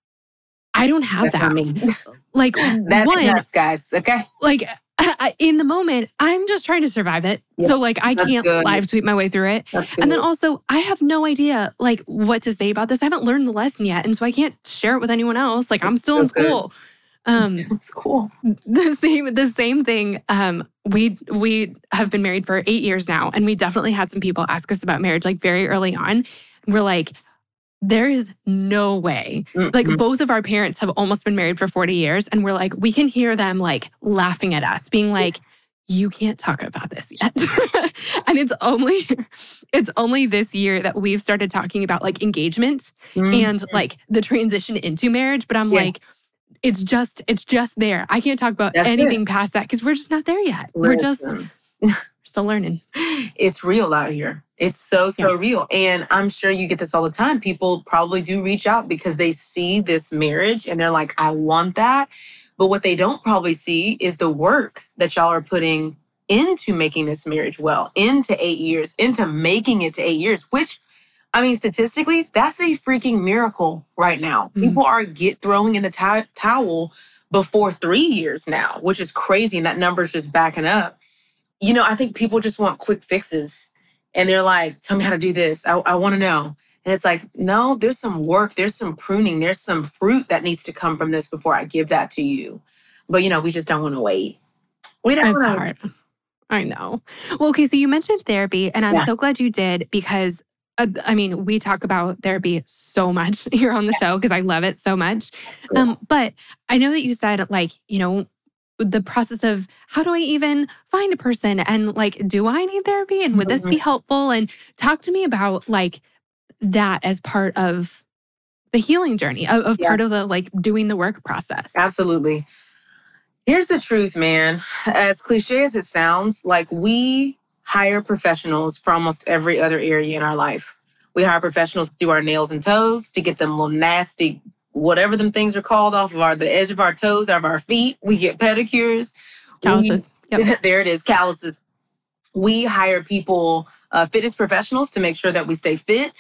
I don't have That's that. Me. Like, That's one, us, guys, okay? Like, I, in the moment, I'm just trying to survive it. Yep. So like, I That's can't good. live tweet my way through it. And then also, I have no idea like what to say about this. I haven't learned the lesson yet. And so I can't share it with anyone else. Like, I'm still so in school. Good. Um, it's cool. The same, the same thing. Um, we, we have been married for eight years now. And we definitely had some people ask us about marriage, like very early on. We're like, there is no way. Mm-hmm. Like, both of our parents have almost been married for forty years. And we're like, we can hear them like laughing at us, being like, you can't talk about this yet. And it's only, it's only this year that we've started talking about like engagement mm-hmm. and like the transition into marriage. But I'm yeah. like, it's just, it's just there. I can't talk about That's anything it. past that because we're just not there yet. Listen. We're just still learning. It's real out here. It's so, so yeah. real. And I'm sure you get this all the time. People probably do reach out because they see this marriage and they're like, I want that. But what they don't probably see is the work that y'all are putting into making this marriage well, into eight years, into making it to eight years, which, I mean, statistically, that's a freaking miracle right now. Mm-hmm. People are get throwing in the t- towel before three years now, which is crazy. And that number's just backing up. You know, I think people just want quick fixes. And they're like, tell me how to do this. I, I want to know. And it's like, no, there's some work. There's some pruning. There's some fruit that needs to come from this before I give that to you. But, you know, we just don't want to wait. We don't want to. I know. Well, okay, so you mentioned therapy, and I'm yeah. so glad you did because, uh, I mean, we talk about therapy so much here on the yeah. show because I love it so much. Yeah. Um, but I know that you said, like, you know, the process of how do I even find a person and like, do I need therapy and would this be helpful? And talk to me about like that as part of the healing journey, of, of yeah. part of the like doing the work process. Absolutely. Here's the truth, man. As cliche as it sounds, like we hire professionals for almost every other area in our life. We hire professionals to do our nails and toes, to get them little nasty whatever them things are called off of our the edge of our toes, of our feet. We get pedicures. Calluses. We, yep. There it is, calluses. We hire people, uh, fitness professionals to make sure that we stay fit.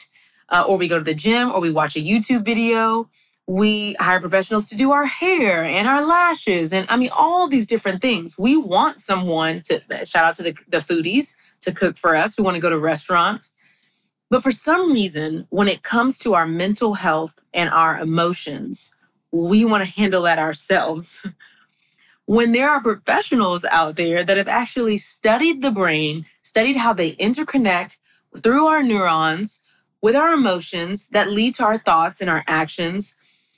uh, or we go to the gym, or we watch a YouTube video. We hire professionals to do our hair and our lashes. And I mean, all these different things. We want someone to, shout out to the, the foodies, to cook for us. We want to go to restaurants. But for some reason, when it comes to our mental health and our emotions, we want to handle that ourselves. When there are professionals out there that have actually studied the brain, studied how they interconnect through our neurons with our emotions that lead to our thoughts and our actions,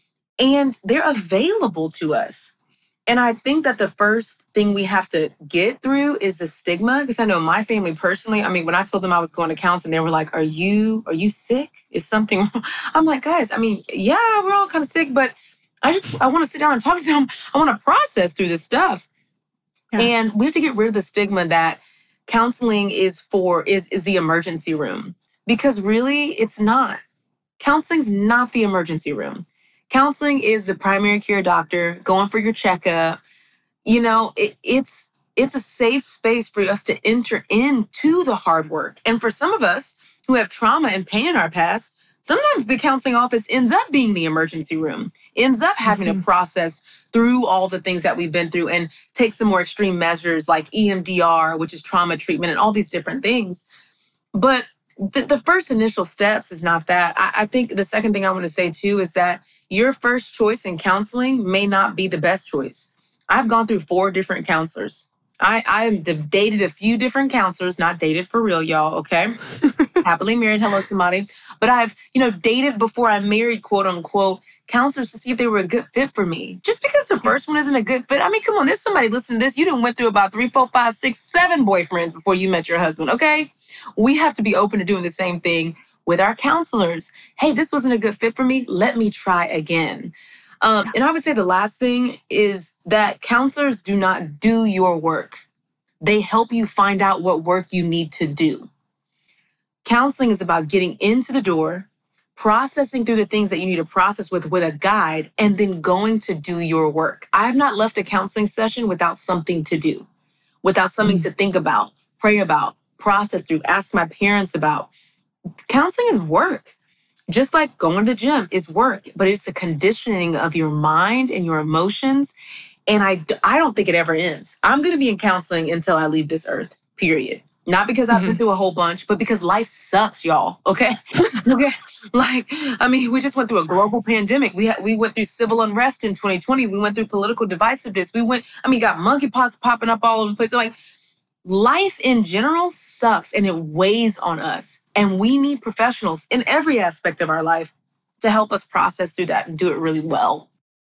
and they're available to us. And I think that the first thing we have to get through is the stigma. Because I know my family personally, I mean, when I told them I was going to counseling, they were like, are you, are you sick? Is something wrong? I'm like, guys, I mean, yeah, we're all kind of sick, but I just, I want to sit down and talk to them. I want to process through this stuff. Yeah. And we have to get rid of the stigma that counseling is for, is, is the emergency room. Because really, it's not. Counseling's not the emergency room. Counseling is the primary care doctor going for your checkup. You know, it, it's it's a safe space for us to enter into the hard work. And for some of us who have trauma and pain in our past, sometimes the counseling office ends up being the emergency room, ends up having mm-hmm. to process through all the things that we've been through and take some more extreme measures like E M D R, which is trauma treatment, and all these different things. But the, the first initial steps is not that. I, I think the second thing I want to say too is that your first choice in counseling may not be the best choice. I've gone through four different counselors. I I have dated a few different counselors, not dated for real, y'all, okay? Happily married, hello, somebody. But I've, you know, dated before I married, quote unquote, counselors to see if they were a good fit for me. Just because the first one isn't a good fit, I mean, come on, there's somebody listening to this. You done went through about three, four, five, six, seven boyfriends before you met your husband, okay? We have to be open to doing the same thing with our counselors. Hey, this wasn't a good fit for me. Let me try again. Um, and I would say the last thing is that counselors do not do your work. They help you find out what work you need to do. Counseling is about getting into the door, processing through the things that you need to process with, with a guide, and then going to do your work. I have not left a counseling session without something to do, without something mm-hmm. to think about, pray about, process through, ask my parents about. Counseling is work. Just like going to the gym is work, but it's a conditioning of your mind and your emotions. And I, I don't think it ever ends. I'm going to be in counseling until I leave this earth, period. Not because I've mm-hmm. been through a whole bunch, but because life sucks, y'all, okay? okay? Like, I mean, we just went through a global pandemic. We had, we went through civil unrest in twenty twenty. We went through political divisiveness. We went, I mean, got monkeypox popping up all over the place. So like, life in general sucks and it weighs on us. And we need professionals in every aspect of our life to help us process through that and do it really well.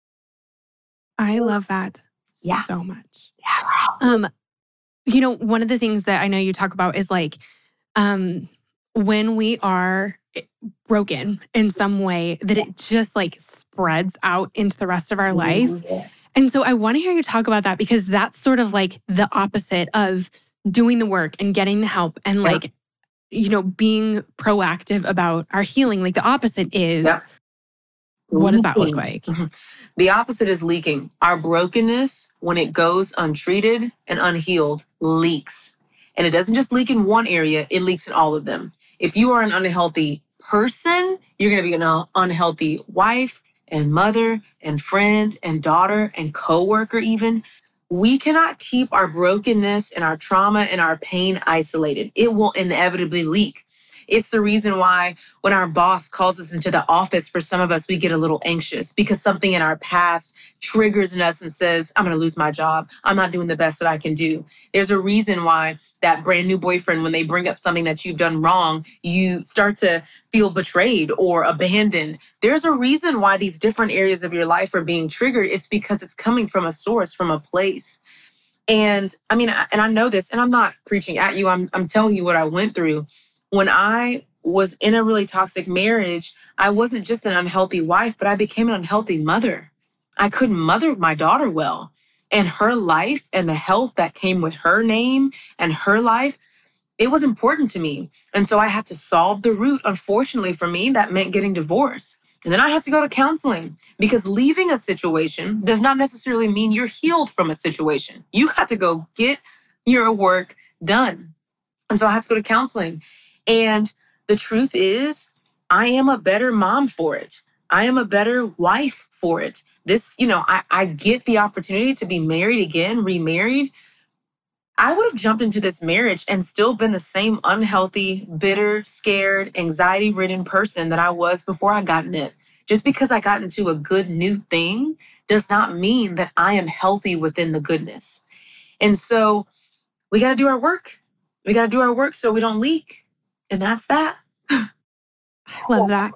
I love that yeah. so much. Yeah. Um, you know, one of the things that I know you talk about is like um, when we are broken in some way, that it just like spreads out into the rest of our life. Yeah. And so I want to hear you talk about that because that's sort of like the opposite of doing the work and getting the help and like, yeah. you know, being proactive about our healing. Like the opposite is, yeah. what does that look like? Mm-hmm. The opposite is leaking. Our brokenness, when it goes untreated and unhealed, leaks. And it doesn't just leak in one area, it leaks in all of them. If you are an unhealthy person, you're going to be an unhealthy wife and mother and friend and daughter and coworker even. We cannot keep our brokenness and our trauma and our pain isolated. It will inevitably leak. It's the reason why when our boss calls us into the office, for some of us, we get a little anxious because something in our past triggers in us and says, I'm going to lose my job. I'm not doing the best that I can do. There's a reason why that brand new boyfriend, when they bring up something that you've done wrong, you start to feel betrayed or abandoned. There's a reason why these different areas of your life are being triggered. It's because it's coming from a source, from a place. And I mean, and I know this, and I'm not preaching at you. I'm, I'm telling you what I went through. When I was in a really toxic marriage, I wasn't just an unhealthy wife, but I became an unhealthy mother. I couldn't mother my daughter well. And her life and the health that came with her name and her life, it was important to me. And so I had to solve the root. Unfortunately for me, that meant getting divorced. And then I had to go to counseling because leaving a situation does not necessarily mean you're healed from a situation. You got to go get your work done. And so I had to go to counseling. And the truth is, I am a better mom for it. I am a better wife for it. This, you know, I, I get the opportunity to be married again, remarried. I would have jumped into this marriage and still been the same unhealthy, bitter, scared, anxiety-ridden person that I was before I got in it. Just because I got into a good new thing does not mean that I am healthy within the goodness. And so we got to do our work. We got to do our work so we don't leak. And that's that. I love that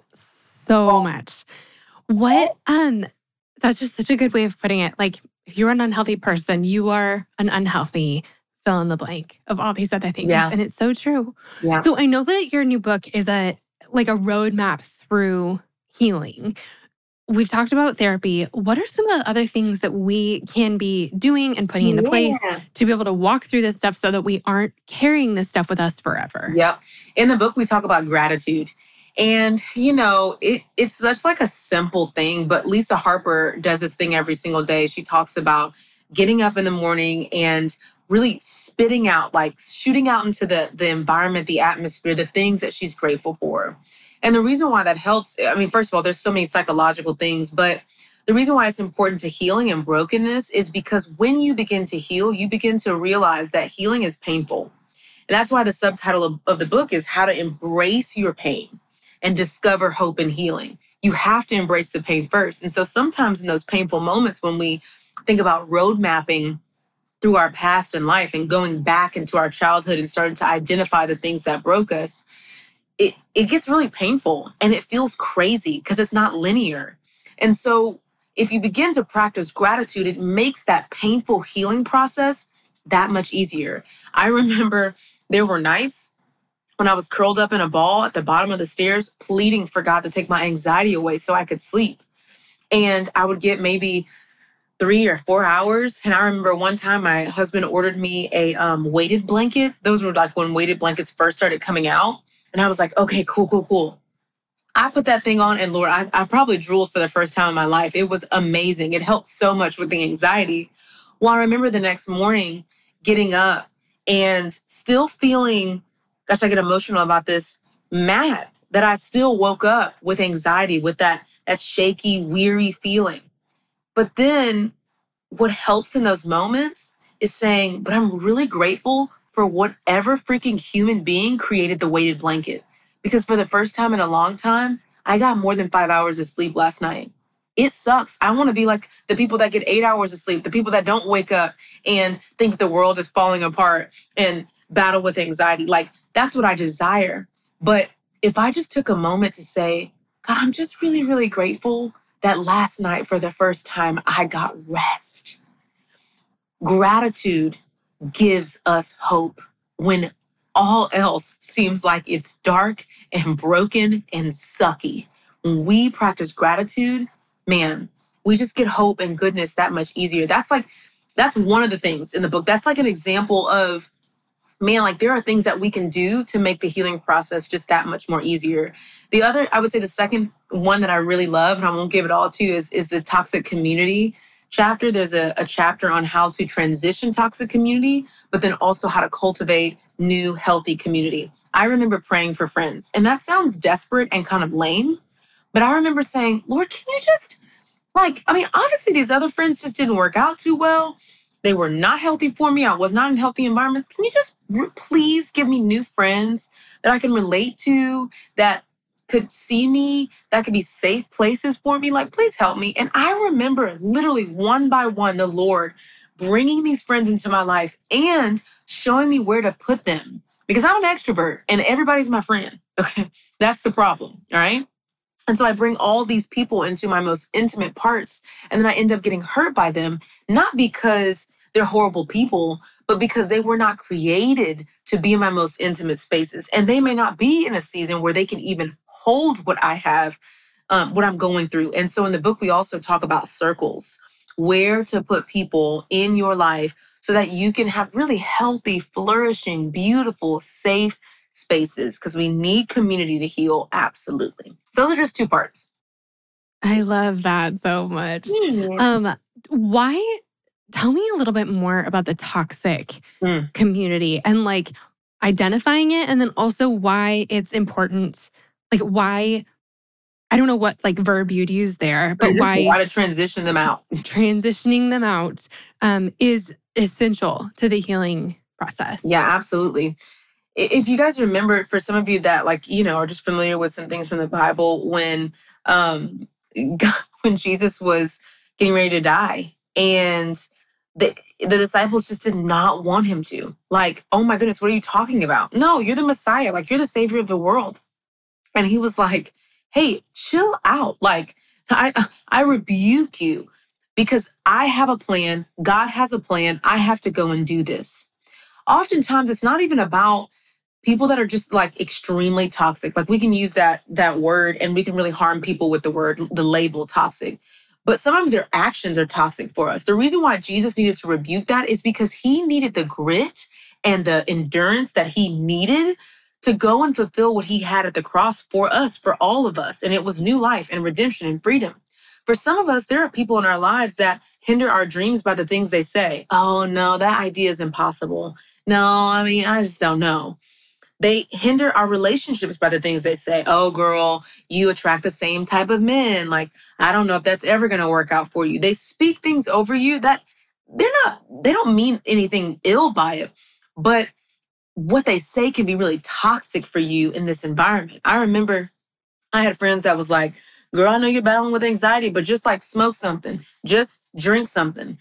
so much. What, um, that's just such a good way of putting it. Like, if you're an unhealthy person, you are an unhealthy fill in the blank of all these other things. Yeah. And it's so true. Yeah. So I know that your new book is a like a roadmap through healing. We've talked about therapy. What are some of the other things that we can be doing and putting into Yeah. place to be able to walk through this stuff so that we aren't carrying this stuff with us forever? Yep. In the book, we talk about gratitude. And, you know, it, it's such like a simple thing, but Lisa Harper does this thing every single day. She talks about getting up in the morning and really spitting out, like shooting out into the, the environment, the atmosphere, the things that she's grateful for. And the reason why that helps, I mean, first of all, there's so many psychological things, but the reason why it's important to healing and brokenness is because when you begin to heal, you begin to realize that healing is painful. And that's why the subtitle of, of the book is How to Embrace Your Pain and Discover Hope and Healing. You have to embrace the pain first. And so sometimes in those painful moments when we think about road mapping through our past and life and going back into our childhood and starting to identify the things that broke us, it, it gets really painful and it feels crazy because it's not linear. And so if you begin to practice gratitude, it makes that painful healing process that much easier. I remember there were nights when I was curled up in a ball at the bottom of the stairs, pleading for God to take my anxiety away so I could sleep. And I would get maybe three or four hours. And I remember one time my husband ordered me a um, weighted blanket. Those were like when weighted blankets first started coming out. And I was like, okay, cool, cool, cool. I put that thing on and Lord, I, I probably drooled for the first time in my life. It was amazing. It helped so much with the anxiety. Well, I remember the next morning getting up and still feeling, gosh, I get emotional about this, mad that I still woke up with anxiety, with that, that shaky, weary feeling. But then what helps in those moments is saying, but I'm really grateful for whatever freaking human being created the weighted blanket. Because for the first time in a long time, I got more than five hours of sleep last night. It sucks. I want to be like the people that get eight hours of sleep, the people that don't wake up and think the world is falling apart and battle with anxiety. Like, that's what I desire. But if I just took a moment to say, God, I'm just really, really grateful that last night for the first time I got rest. Gratitude gives us hope when all else seems like it's dark and broken and sucky. When we practice gratitude, man, we just get hope and goodness that much easier. That's like, that's one of the things in the book. That's like an example of, man, like there are things that we can do to make the healing process just that much more easier. The other, I would say the second one that I really love, and I won't give it all to you, is, is the toxic community chapter. There's a, a chapter on how to transition toxic community, but then also how to cultivate new healthy community. I remember praying for friends, and that sounds desperate and kind of lame, but I remember saying, Lord, can you just, like, I mean, obviously these other friends just didn't work out too well. They were not healthy for me. I was not in healthy environments. Can you just re- please give me new friends that I can relate to, that could see me, that could be safe places for me? Like, please help me. And I remember literally one by one, the Lord bringing these friends into my life and showing me where to put them. Because I'm an extrovert and everybody's my friend. Okay, that's the problem, all right? And so I bring all these people into my most intimate parts, and then I end up getting hurt by them, not because they're horrible people, but because they were not created to be in my most intimate spaces. And they may not be in a season where they can even hold what I have, um, what I'm going through. And so in the book, we also talk about circles, where to put people in your life so that you can have really healthy, flourishing, beautiful, safe spaces, because we need community to heal. Absolutely. So those are just two parts. I love that so much. Yeah. Um, why, tell me a little bit more about the toxic Mm. community and like identifying it, and then also why it's important, like why, I don't know what like verb you'd use there, but why why to transition them out. Transitioning them out um, is essential to the healing process. Yeah, absolutely. If you guys remember, for some of you that like, you know, are just familiar with some things from the Bible, when um, God, when Jesus was getting ready to die and the, the disciples just did not want him to. Like, oh my goodness, what are you talking about? No, you're the Messiah. Like, you're the savior of the world. And he was like, hey, chill out. Like, I, I rebuke you because I have a plan. God has a plan. I have to go and do this. Oftentimes, it's not even about people that are just like extremely toxic. Like we can use that that word and we can really harm people with the word, the label toxic. But sometimes their actions are toxic for us. The reason why Jesus needed to rebuke that is because he needed the grit and the endurance that he needed to go and fulfill what he had at the cross for us, for all of us. And it was new life and redemption and freedom. For some of us, there are people in our lives that hinder our dreams by the things they say. Oh no, that idea is impossible. No, I mean, I just don't know. They hinder our relationships by the things they say. Oh, girl, you attract the same type of men. Like, I don't know if that's ever going to work out for you. They speak things over you that they're not, they don't mean anything ill by it. But what they say can be really toxic for you in this environment. I remember I had friends that was like, girl, I know you're battling with anxiety, but just like smoke something, just drink something.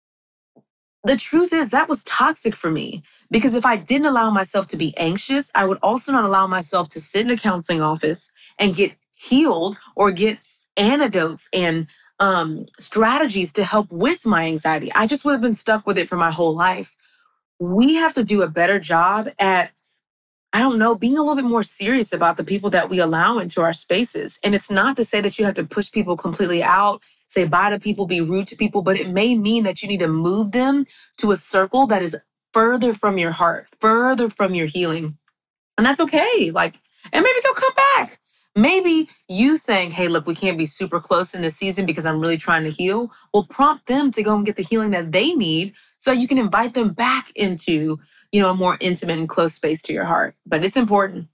The truth is that was toxic for me because if I didn't allow myself to be anxious, I would also not allow myself to sit in a counseling office and get healed or get antidotes and um, strategies to help with my anxiety. I just would have been stuck with it for my whole life. We have to do a better job at, I don't know, being a little bit more serious about the people that we allow into our spaces. And it's not to say that you have to push people completely out, say bye to people, be rude to people, but it may mean that you need to move them to a circle that is further from your heart, further from your healing. And that's okay. Like, and maybe they'll come back. Maybe you saying, hey, look, we can't be super close in this season because I'm really trying to heal, will prompt them to go and get the healing that they need so that you can invite them back into, you know, a more intimate and close space to your heart. But it's important.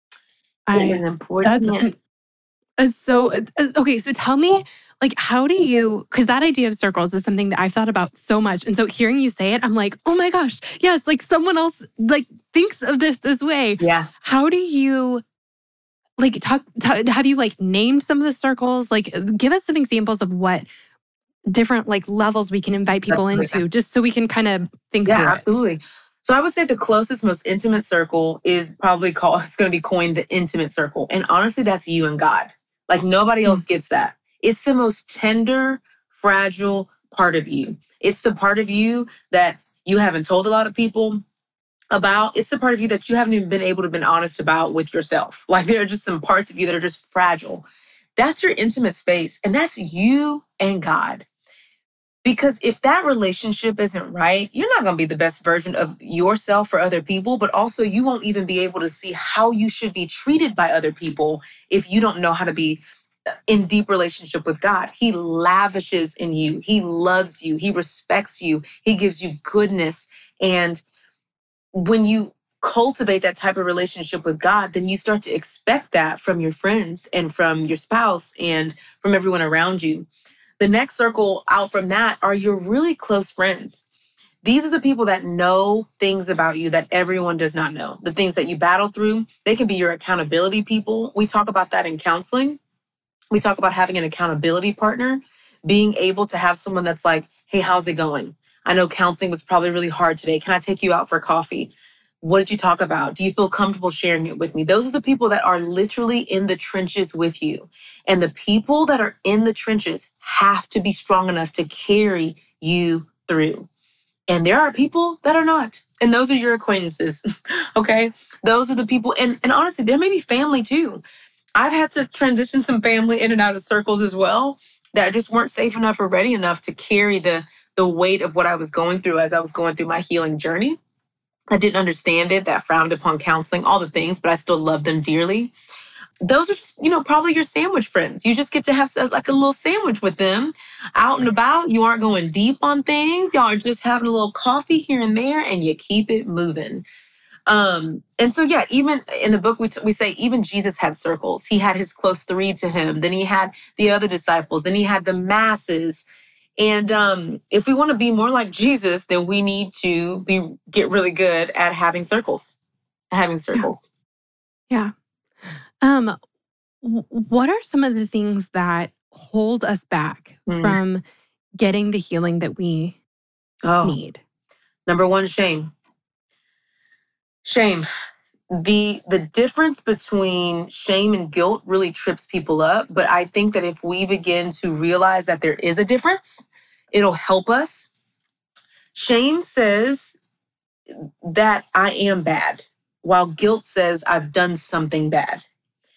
I, it is important. That's, it's so, okay, so tell me, like, how do you, because that idea of circles is something that I've thought about so much. And so hearing you say it, I'm like, oh my gosh, yes, like someone else like thinks of this this way. Yeah. How do you, like, talk, talk have you like named some of the circles? Like, give us some examples of what different like levels we can invite people That's into, just so we can kind of think yeah, through it. Absolutely. So I would say the closest, most intimate circle is probably called, it's going to be coined the intimate circle. And honestly, that's you and God. Like nobody else mm. gets that. It's the most tender, fragile part of you. It's the part of you that you haven't told a lot of people about. It's the part of you that you haven't even been able to be honest about with yourself. Like there are just some parts of you that are just fragile. That's your intimate space. And that's you and God. Because if that relationship isn't right, you're not going to be the best version of yourself for other people, but also you won't even be able to see how you should be treated by other people if you don't know how to be in deep relationship with God. He lavishes in you. He loves you. He respects you. He gives you goodness. And when you cultivate that type of relationship with God, then you start to expect that from your friends and from your spouse and from everyone around you. The next circle out from that are your really close friends. These are the people that know things about you that everyone does not know. The things that you battle through, they can be your accountability people. We talk about that in counseling. We talk about having an accountability partner, being able to have someone that's like, hey, how's it going? I know counseling was probably really hard today. Can I take you out for coffee? What did you talk about? Do you feel comfortable sharing it with me? Those are the people that are literally in the trenches with you. And the people that are in the trenches have to be strong enough to carry you through. And there are people that are not. And those are your acquaintances, okay? Those are the people. And, and honestly, there may be family too. I've had to transition some family in and out of circles as well that just weren't safe enough or ready enough to carry the, the weight of what I was going through as I was going through my healing journey. I didn't understand it, that frowned upon counseling, all the things, but I still love them dearly. Those are just, you know, probably your sandwich friends. You just get to have like a little sandwich with them out and about. You aren't going deep on things. Y'all are just having a little coffee here and there and you keep it moving. Um, and so, yeah, even in the book, we, t- we say even Jesus had circles. He had his close three to him. Then he had the other disciples. Then he had the masses. And um, if we want to be more like Jesus, then we need to be get really good at having circles, having circles. Yeah. yeah. Um, w- what are some of the things that hold us back mm. from getting the healing that we oh. need? Number one, shame. Shame. The the difference between shame and guilt really trips people up. But I think that if we begin to realize that there is a difference, it'll help us. Shame says that I am bad, while guilt says I've done something bad.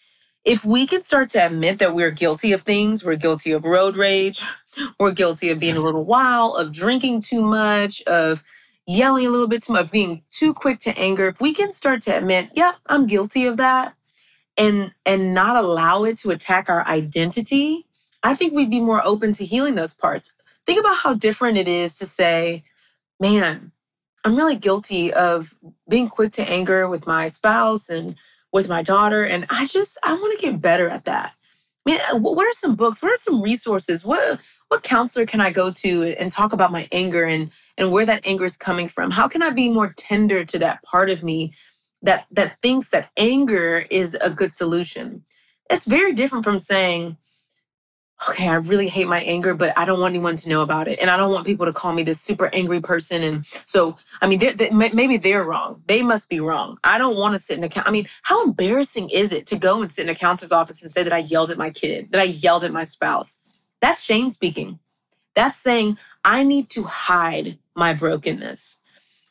If we can start to admit that we're guilty of things, we're guilty of road rage, we're guilty of being a little wild, of drinking too much, of yelling a little bit too much, being too quick to anger. If we can start to admit, yeah, I'm guilty of that, and and not allow it to attack our identity, I think we'd be more open to healing those parts. Think about how different it is to say, man, I'm really guilty of being quick to anger with my spouse and with my daughter. And I just, I want to get better at that. Man, what are some books? What are some resources? What what counselor can I go to and talk about my anger and, and where that anger is coming from? How can I be more tender to that part of me that, that thinks that anger is a good solution? It's very different from saying, okay, I really hate my anger, but I don't want anyone to know about it. And I don't want people to call me this super angry person. And so, I mean, they're, they, maybe they're wrong. They must be wrong. I don't want to sit in a, I mean, how embarrassing is it to go and sit in a counselor's office and say that I yelled at my kid, that I yelled at my spouse? That's shame speaking. That's saying I need to hide my brokenness.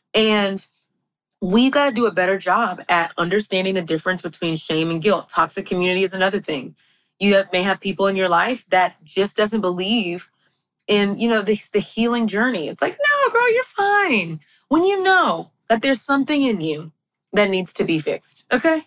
And we've got to do a better job at understanding the difference between shame and guilt. Toxic community is another thing. You have, may have people in your life that just doesn't believe in, you know, the, the healing journey. It's like, no, girl, you're fine. When you know that there's something in you that needs to be fixed, okay?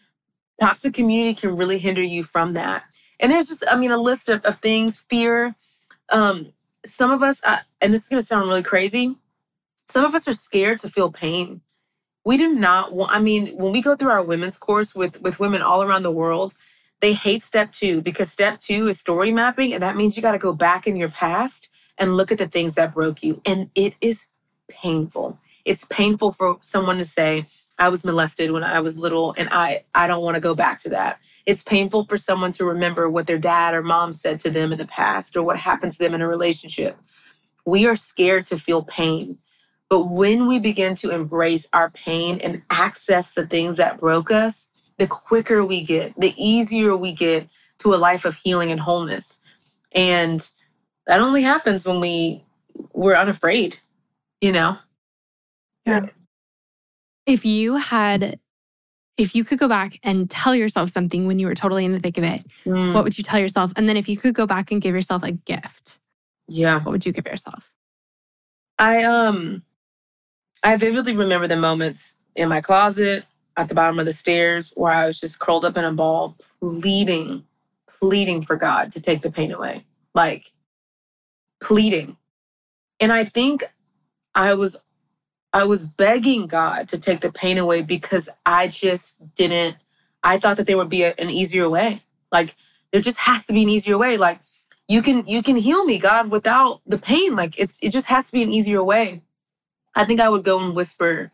Toxic community can really hinder you from that. And there's just, I mean, a list of, of things, fear. Um, some of us, uh, and this is going to sound really crazy, some of us are scared to feel pain. We do not want, I mean, when we go through our women's course with, with women all around the world, they hate step two because step two is story mapping. And that means you got to go back in your past and look at the things that broke you. And it is painful. It's painful for someone to say, I was molested when I was little and I, I don't want to go back to that. It's painful for someone to remember what their dad or mom said to them in the past or what happened to them in a relationship. We are scared to feel pain. But when we begin to embrace our pain and access the things that broke us, the quicker we get, the easier we get to a life of healing and wholeness. And that only happens when we, we're unafraid, you know? Yeah. If you had, if you could go back and tell yourself something when you were totally in the thick of it, mm. what would you tell yourself? And then if you could go back and give yourself a gift, yeah, what would you give yourself? I, um, I vividly remember the moments in my closet, at the bottom of the stairs, where I was just curled up in a ball, pleading, pleading for God to take the pain away. Like, pleading. And I think I was, I was begging God to take the pain away because I just didn't, I thought that there would be a, an easier way. Like, there just has to be an easier way. Like, you can, you can heal me, God, without the pain. Like, it's, it just has to be an easier way. I think I would go and whisper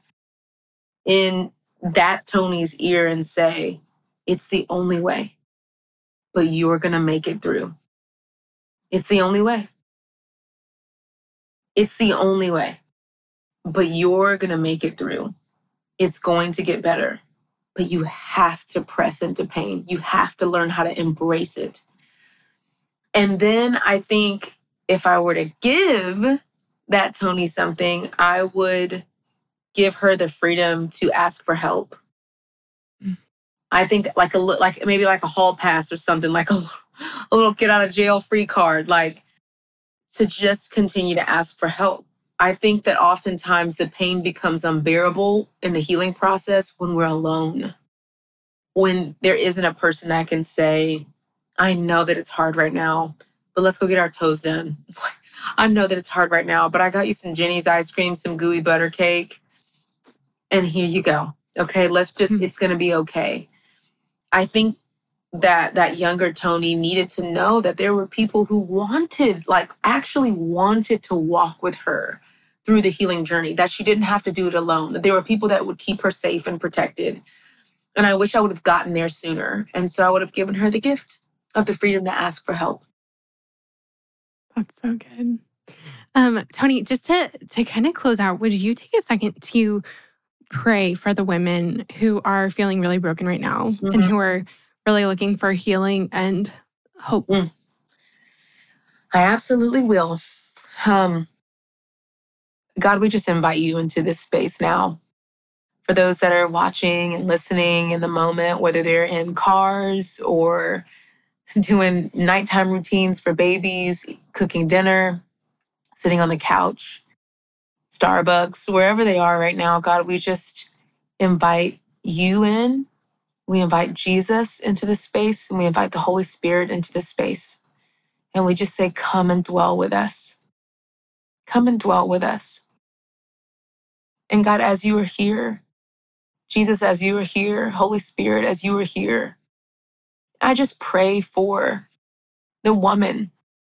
in that Tony's ear and say, it's the only way, but you're going to make it through. It's the only way. It's the only way, but you're going to make it through. It's going to get better, but you have to press into pain. You have to learn how to embrace it. And then I think if I were to give that Tony something, I would give her the freedom to ask for help. I think like a like maybe like a hall pass or something, like a, a little get out of jail free card, like to just continue to ask for help. I think that oftentimes the pain becomes unbearable in the healing process when we're alone, when there isn't a person that can say, I know that it's hard right now, but let's go get our toes done. I know that it's hard right now, but I got you some Jenny's ice cream, some gooey butter cake, and here you go. Okay, let's just, mm-hmm. it's going to be okay. I think that that younger Toni needed to know that there were people who wanted, like actually wanted to walk with her through the healing journey, that she didn't have to do it alone, that there were people that would keep her safe and protected. And I wish I would have gotten there sooner. And so I would have given her the gift of the freedom to ask for help. That's so good. Um, Toni, just to, to kind of close out, would you take a second to pray for the women who are feeling really broken right now mm-hmm. and who are really looking for healing and hope? Mm. I absolutely will. Um, God, we just invite you into this space now. For those that are watching and listening in the moment, whether they're in cars or doing nighttime routines for babies, cooking dinner, sitting on the couch, Starbucks, wherever they are right now, God, we just invite you in. We invite Jesus into this space, and we invite the Holy Spirit into this space. And we just say, come and dwell with us. Come and dwell with us. And God, as you are here, Jesus, as you are here, Holy Spirit, as you are here, I just pray for the woman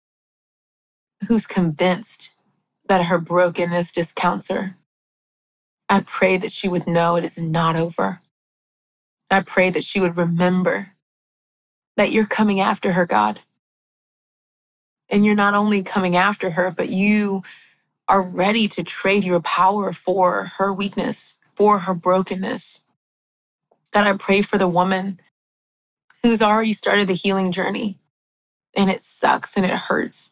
who's convinced that her brokenness discounts her. I pray that she would know it is not over. I pray that she would remember that you're coming after her, God. And you're not only coming after her, but you are ready to trade your power for her weakness, for her brokenness. God, I pray for the woman who's already started the healing journey, and it sucks and it hurts.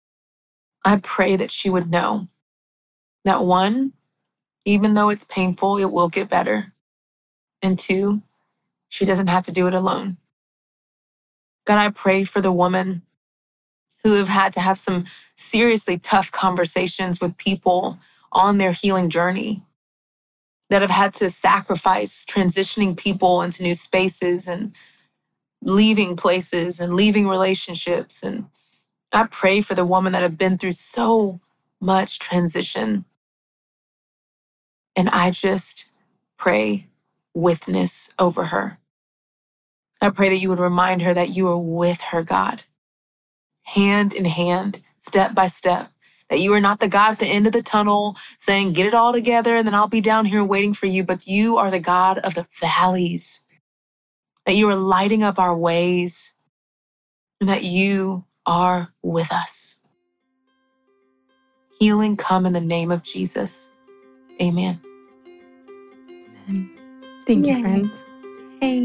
I pray that she would know that one, even though it's painful, it will get better. And two, she doesn't have to do it alone. God, I pray for the woman who have had to have some seriously tough conversations with people on their healing journey, that have had to sacrifice transitioning people into new spaces and leaving places and leaving relationships. And I pray for the woman that have been through so much transition. And I just pray witness over her. I pray that you would remind her that you are with her, God, hand in hand, step by step, that you are not the God at the end of the tunnel saying, get it all together and then I'll be down here waiting for you, but you are the God of the valleys, that you are lighting up our ways, and that you are with us. Healing come in the name of Jesus. Amen. Amen. Thank you, friends. Hey.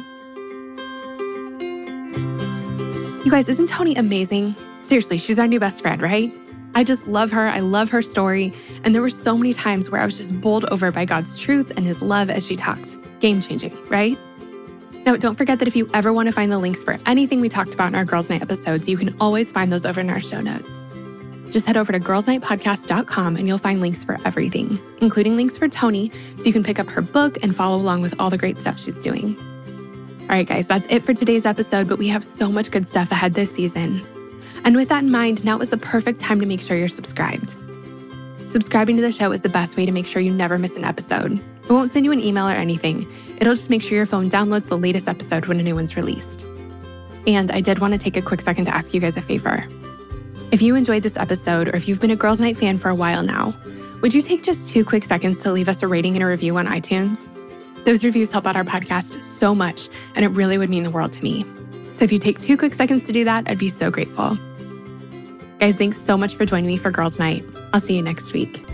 You guys, isn't Toni amazing? Seriously, she's our new best friend, right? I just love her. I love her story. And there were so many times where I was just bowled over by God's truth and his love as she talked. Game-changing, right? Now, don't forget that if you ever want to find the links for anything we talked about in our Girls Night episodes, you can always find those over in our show notes. Just head over to girls night podcast dot com and you'll find links for everything, including links for Toni, so you can pick up her book and follow along with all the great stuff she's doing. All right, guys, that's it for today's episode, but we have so much good stuff ahead this season. And with that in mind, now is the perfect time to make sure you're subscribed. Subscribing to the show is the best way to make sure you never miss an episode. It won't send you an email or anything. It'll just make sure your phone downloads the latest episode when a new one's released. And I did want to take a quick second to ask you guys a favor. If you enjoyed this episode, or if you've been a Girls Night fan for a while now, would you take just two quick seconds to leave us a rating and a review on iTunes? Those reviews help out our podcast so much, and it really would mean the world to me. So if you take two quick seconds to do that, I'd be so grateful. Guys, thanks so much for joining me for Girls Night. I'll see you next week.